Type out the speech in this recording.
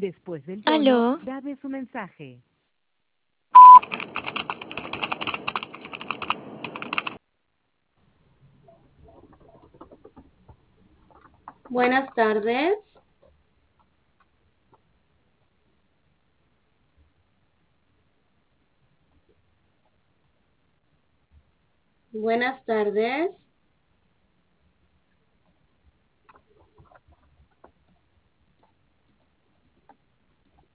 Después del tono, Aló, grabe su mensaje. Buenas tardes. Buenas tardes.